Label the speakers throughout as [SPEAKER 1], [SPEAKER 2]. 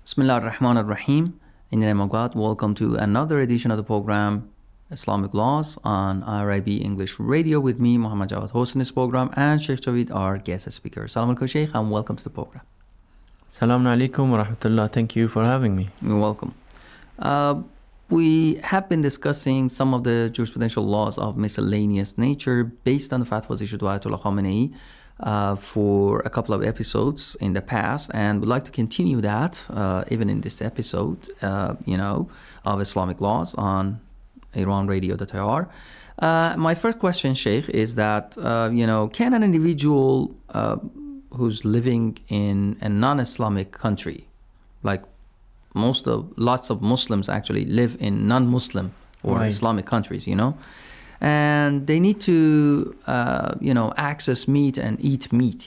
[SPEAKER 1] Bismillah ar-Rahman ar-Rahim. In the name of God, welcome to another edition of the program Islamic Laws on IRIB English Radio with me, Muhammad Jawad, hosting this program, and Sheikh Javid, our guest speaker. Salam alaikum, Sheikh, and welcome to the program.
[SPEAKER 2] Salaam alaikum wa rahmatullah. Thank you for having me.
[SPEAKER 1] You're welcome. We have been discussing some of the jurisprudential laws of miscellaneous nature based on the fatwas issued by Ayatollah Khamenei for a couple of episodes in the past, and we'd like to continue that even in this episode, of Islamic laws on IranRadio.ir. My first question, Sheikh, is that, can an individual who's living in a non-Islamic country, like lots of Muslims actually live in non-Muslim or
[SPEAKER 2] Right.
[SPEAKER 1] Islamic countries, and they need to, access meat and eat meat,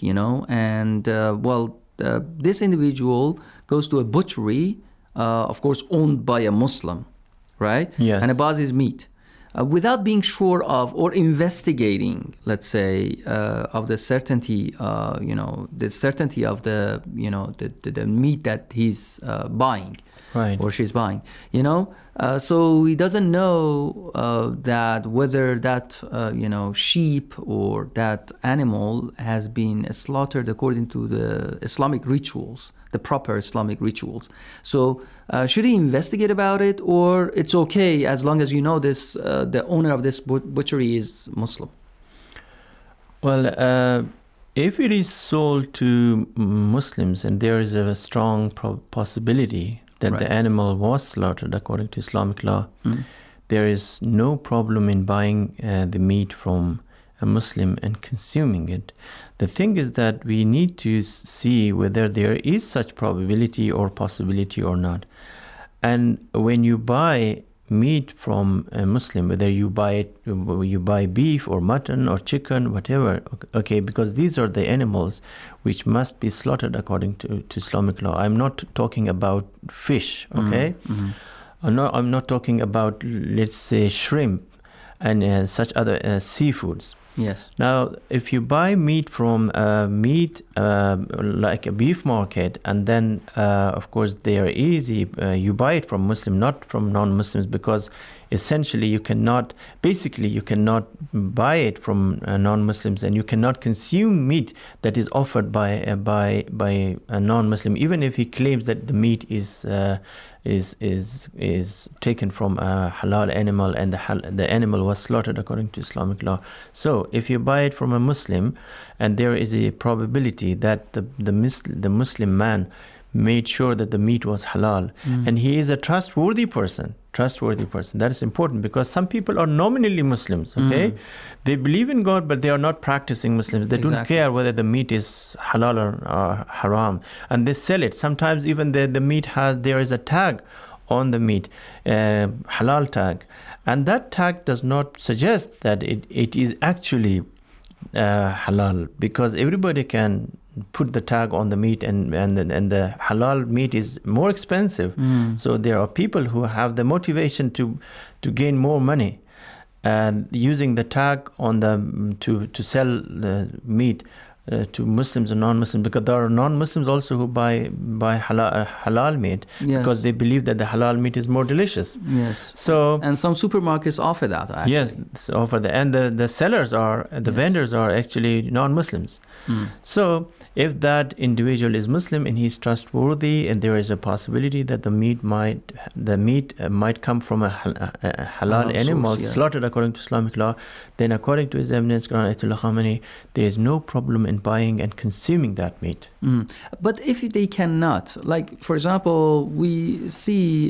[SPEAKER 1] this individual goes to a butchery, of course, owned by a Muslim, right?
[SPEAKER 2] Yes.
[SPEAKER 1] And he buys his meat. Without being sure of or investigating, let's say, of the certainty, the certainty of the meat that he's buying,
[SPEAKER 2] Right.
[SPEAKER 1] or she's buying, so he doesn't know that whether that sheep or that animal has been slaughtered according to the Islamic rituals, the proper Islamic rituals. So should he investigate about it, or it's okay as long as this the owner of this butchery is Muslim?
[SPEAKER 2] Well, if it is sold to Muslims and there is a strong possibility that
[SPEAKER 1] Right.
[SPEAKER 2] the animal was slaughtered according to Islamic law, there is no problem in buying the meat from a Muslim and consuming it. The thing is that we need to see whether there is such probability or possibility or not. And when you buy meat from a Muslim, whether you buy beef or mutton or chicken, whatever, okay, because these are the animals which must be slaughtered according to Islamic law. I'm not talking about fish, okay?
[SPEAKER 1] Mm-hmm.
[SPEAKER 2] I'm not talking about, let's say, shrimp and such other seafoods.
[SPEAKER 1] Yes.
[SPEAKER 2] Now, if you buy meat from like a beef market, and then, of course, they are easy. You buy it from Muslim, not from non-Muslims, because essentially you cannot buy it from non-Muslims, and you cannot consume meat that is offered by a non-Muslim, even if he claims that the meat is taken from a halal animal and the animal was slaughtered according to Islamic law. So if you buy it from a Muslim and there is a probability that the Muslim man made sure that the meat was halal, and he is a trustworthy person, that is important, because some people are nominally Muslims, okay? They believe in God, but they are not practicing Muslims. They don't
[SPEAKER 1] Exactly.
[SPEAKER 2] care whether the meat is halal or haram, and they sell it. Sometimes even the meat there is a tag on the meat, halal tag, and that tag does not suggest that it is actually halal, because everybody can put the tag on the meat, and the halal meat is more expensive. So there are people who have the motivation to gain more money, and using the tag on to sell the meat to Muslims and non-Muslims, because there are non-Muslims also who buy halal meat,
[SPEAKER 1] Yes.
[SPEAKER 2] because they believe that the halal meat is more delicious.
[SPEAKER 1] Yes.
[SPEAKER 2] So
[SPEAKER 1] And some supermarkets offer that, actually.
[SPEAKER 2] yes, so offer that, and the sellers vendors are actually non-Muslims. So if that individual is Muslim and he's trustworthy, and there is a possibility that the meat might come from a halal animal
[SPEAKER 1] source, yeah.
[SPEAKER 2] slaughtered according to Islamic law, then according to his evidence, Ayatollah Khamenei, there is no problem in buying and consuming that meat.
[SPEAKER 1] But if they cannot, like, for example, we see,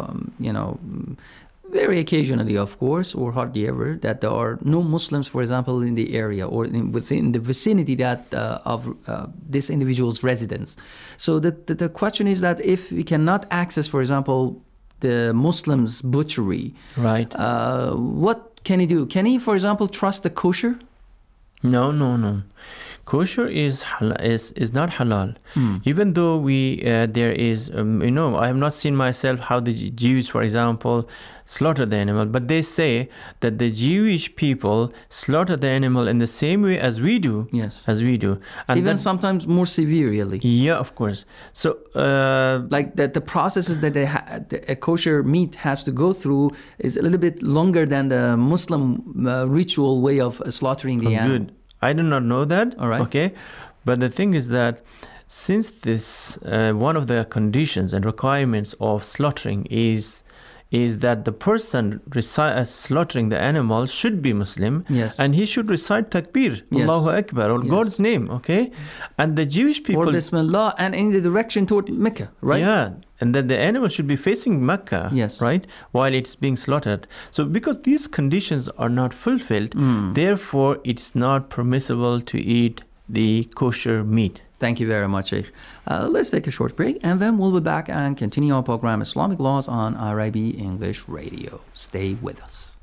[SPEAKER 1] very occasionally, of course, or hardly ever, that there are no Muslims, for example, in the area or within the vicinity of this individual's residence. So the question is that if we cannot access, for example, the Muslim's butchery,
[SPEAKER 2] Right.
[SPEAKER 1] what can he do? Can he, for example, trust the kosher?
[SPEAKER 2] No. Kosher is not halal. Even though there is, I have not seen myself how the Jews, for example, slaughter the animal, but they say that the Jewish people slaughter the animal in the same way as we do.
[SPEAKER 1] Yes.
[SPEAKER 2] As we do. And
[SPEAKER 1] even sometimes more severely.
[SPEAKER 2] Yeah, of course. So,
[SPEAKER 1] like the processes that a kosher meat has to go through is a little bit longer than the Muslim ritual way of slaughtering the animal.
[SPEAKER 2] Good. I do not know that.
[SPEAKER 1] All right.
[SPEAKER 2] Okay. But the thing is that since this, one of the conditions and requirements of slaughtering is that the person slaughtering the animal should be Muslim.
[SPEAKER 1] Yes.
[SPEAKER 2] And he should recite Takbir,
[SPEAKER 1] Yes.
[SPEAKER 2] Allahu Akbar, or
[SPEAKER 1] Yes.
[SPEAKER 2] God's name, okay? And the Jewish people...
[SPEAKER 1] Or Bismillah, and in the direction toward Mecca, right?
[SPEAKER 2] Yeah, and that the animal should be facing Mecca,
[SPEAKER 1] Yes.
[SPEAKER 2] right, while it's being slaughtered. So because these conditions are not fulfilled, therefore it's not permissible to eat the kosher meat.
[SPEAKER 1] Thank you very much, Sheikh. Let's take a short break, and then we'll be back and continue our program Islamic Laws on IRIB English Radio. Stay with us.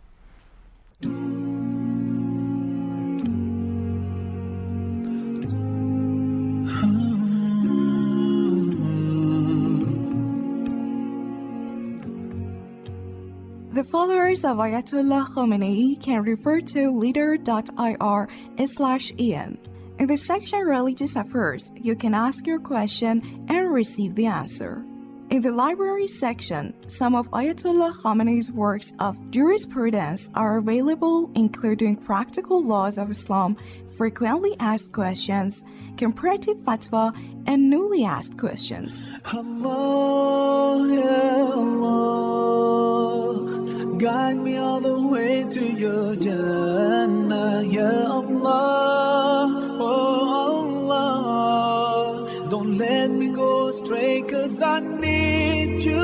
[SPEAKER 3] The followers of Ayatollah Khomeini can refer to leader.ir/en. In the section Religious Affairs, you can ask your question and receive the answer. In the library section, some of Ayatollah Khomeini's works of jurisprudence are available, including Practical Laws of Islam, Frequently Asked Questions, Comparative Fatwa, and Newly Asked Questions.
[SPEAKER 4] Allah, ya Allah, guide me all the way to your Jannah, ya Allah, oh Allah, don't let me go astray, 'cause I need you.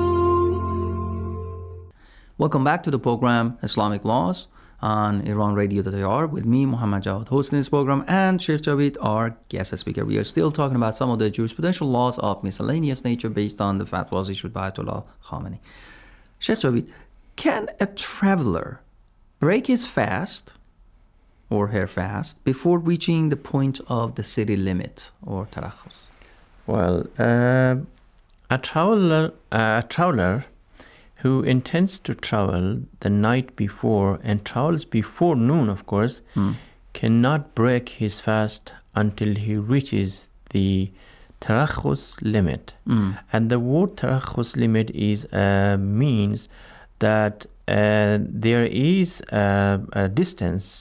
[SPEAKER 1] Welcome back to the program Islamic Laws on IranRadio.ir with me, Muhammad Jawad, hosting this program, and Sheikh Javid, our guest speaker. We are still talking about some of the jurisprudential laws of miscellaneous nature based on the fatwas issued by Ayatollah Khomeini. Sheikh Javid, can a traveler break his fast or her fast before reaching the point of the city limit or tarakhus?
[SPEAKER 2] Well, a traveler who intends to travel the night before and travels before noon, of course, cannot break his fast until he reaches the tarakhus limit. And the word tarakhus limit means that there is a distance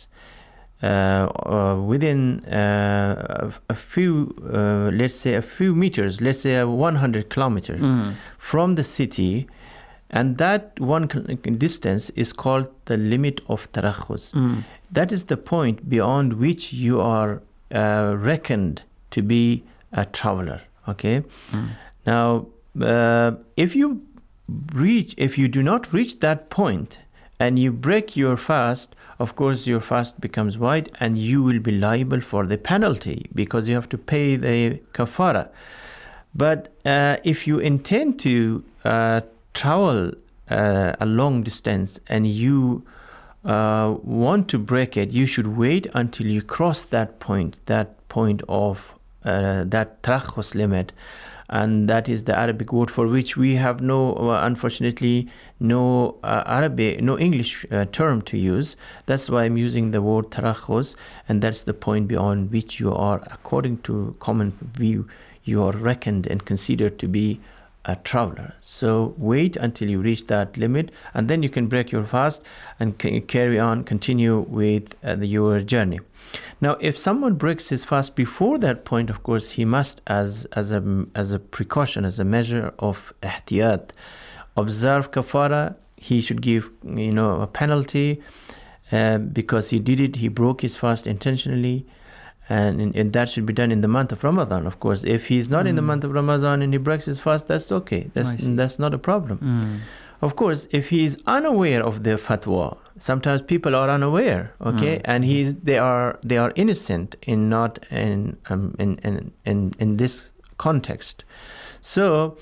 [SPEAKER 2] within a few, let's say a few meters, let's say 100 kilometers from the city, and that one distance is called the limit of tarakhus. That is the point beyond which you are reckoned to be a traveler. Okay. Now, if you do not reach that point and you break your fast, of course your fast becomes void and you will be liable for the penalty because you have to pay the kafara. But if you intend to travel a long distance and you want to break it, you should wait until you cross that point of that tarakhus limit. And that is the Arabic word for which we have unfortunately no English term to use. That's why I'm using the word tarakhus, and that's the point beyond which you are, according to common view, you are reckoned and considered to be a traveler. So wait until you reach that limit, and then you can break your fast and continue with your journey. Now, if someone breaks his fast before that point, of course, he must, as a precaution, as a measure of ihtiyat, observe kafara. He should give, a penalty because he broke his fast intentionally. And that should be done in the month of Ramadan, of course. If he's not in the month of Ramadan and he breaks his fast, that's okay. That's not a problem. Of course, if he is unaware of the fatwa, sometimes people are unaware, okay, and they are innocent in this context. So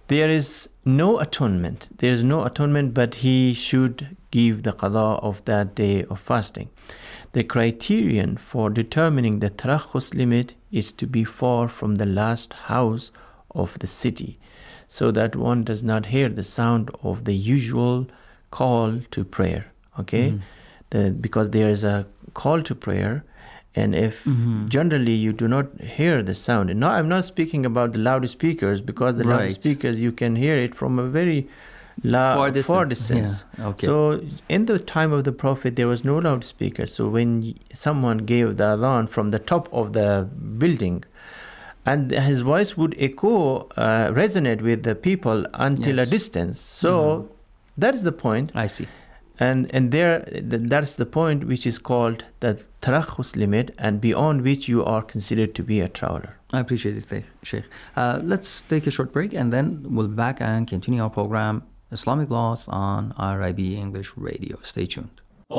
[SPEAKER 2] there is no atonement. There is no atonement, but he should give the qada of that day of fasting. The criterion for determining the tarakhus limit is to be far from the last house of the city, so that one does not hear the sound of the usual call to prayer. Okay, because there is a call to prayer, and if generally you do not hear the sound, and now I'm not speaking about the loudspeakers, because the loudspeakers you can hear it from a very far distance.
[SPEAKER 1] Yeah. Okay.
[SPEAKER 2] So in the time of the Prophet, there was no loudspeaker. So when someone gave the adhan from the top of the building, and his voice would echo, resonate with the people until a distance. So that is the point.
[SPEAKER 1] I see.
[SPEAKER 2] And that's the point which is called the tarakhus limit, and beyond which you are considered to be a traveler.
[SPEAKER 1] I appreciate it, Sheikh. Let's take a short break, and then we'll be back and continue our program, Islamic Laws, on IRIB English Radio. Stay tuned.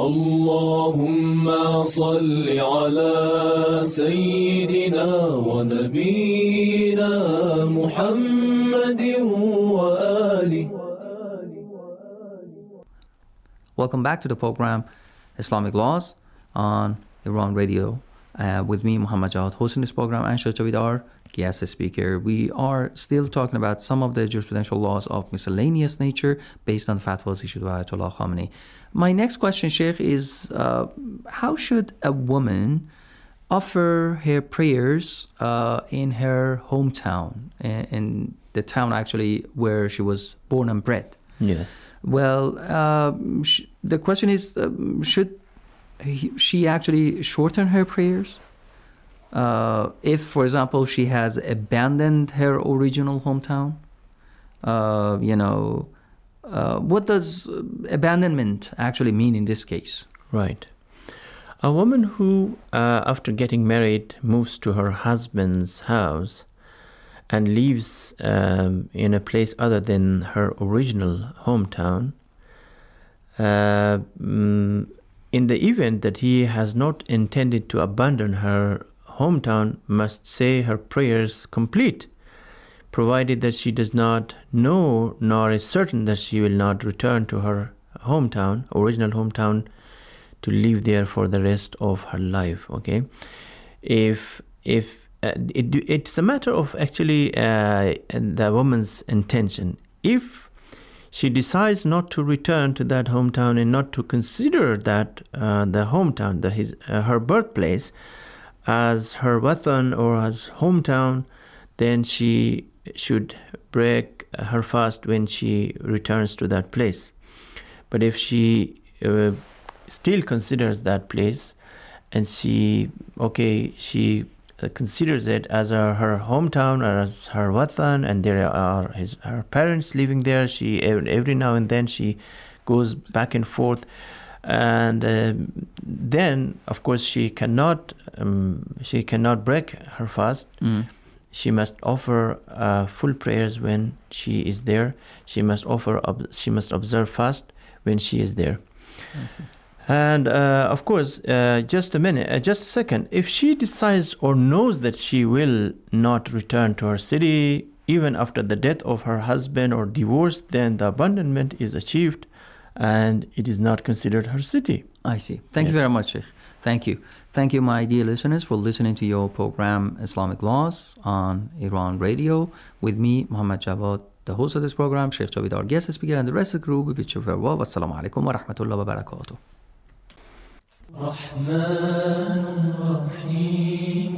[SPEAKER 4] اللهم صل على سيدنا ونبينا محمد وآله.
[SPEAKER 1] Welcome back to the program Islamic Laws on Iran Radio. With me, Muhammad Jawad, hosting this program, and Sheikh Javid, our guest speaker. We are still talking about some of the jurisprudential laws of miscellaneous nature based on fatwas issued by Ayatollah Khamenei. My next question, Sheikh, is how should a woman offer her prayers in her hometown, in the town actually where she was born and bred?
[SPEAKER 2] Yes.
[SPEAKER 1] Well, the question is, should she actually shorten her prayers? If, for example, she has abandoned her original hometown, what does abandonment actually mean in this case?
[SPEAKER 2] Right. A woman who, after getting married, moves to her husband's house and lives in a place other than her original hometown, in the event that he has not intended to abandon her hometown, must say her prayers complete, provided that she does not know nor is certain that she will not return to her hometown, original hometown, to live there for the rest of her life. Okay, if it's a matter of actually the woman's intention. If she decides not to return to that hometown and not to consider that the hometown, her birthplace, as her watan or as hometown, then she should break her fast when she returns to that place. But if she still considers that place, and she considers it as her hometown or as her watan, and there are her parents living there, she every now and then she goes back and forth, and then of course she cannot break her fast. She must offer full prayers when she is there. She must observe fast when she is there.
[SPEAKER 1] I see.
[SPEAKER 2] And of course, just a second. If she decides or knows that she will not return to her city even after the death of her husband or divorce, then the abandonment is achieved, and it is not considered her city.
[SPEAKER 1] I see. Thank you very much, Sheikh. Thank you. Thank you, my dear listeners, for listening to your program Islamic Laws on Iran Radio. With me, Muhammad Jawad, the host of this program, Sheikh Javid, our guest speaker, and the rest of the group. We bid you farewell. Wassalamu alaikum wa rahmatullahi wa barakatuh.
[SPEAKER 4] رحمن رحيم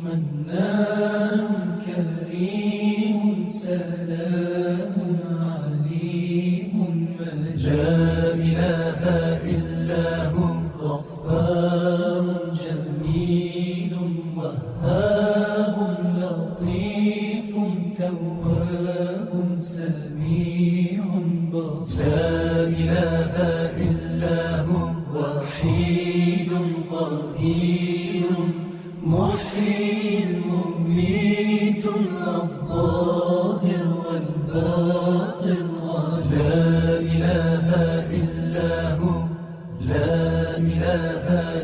[SPEAKER 4] منان كريم سلام عليم مجيد لا إله إلا هو غفار جميل وهاب لطيف تواب سميع بصير لا إله إلا هو وحيد قدير محيي مميت الظاهر والباطن لا إله إلا هو لا إله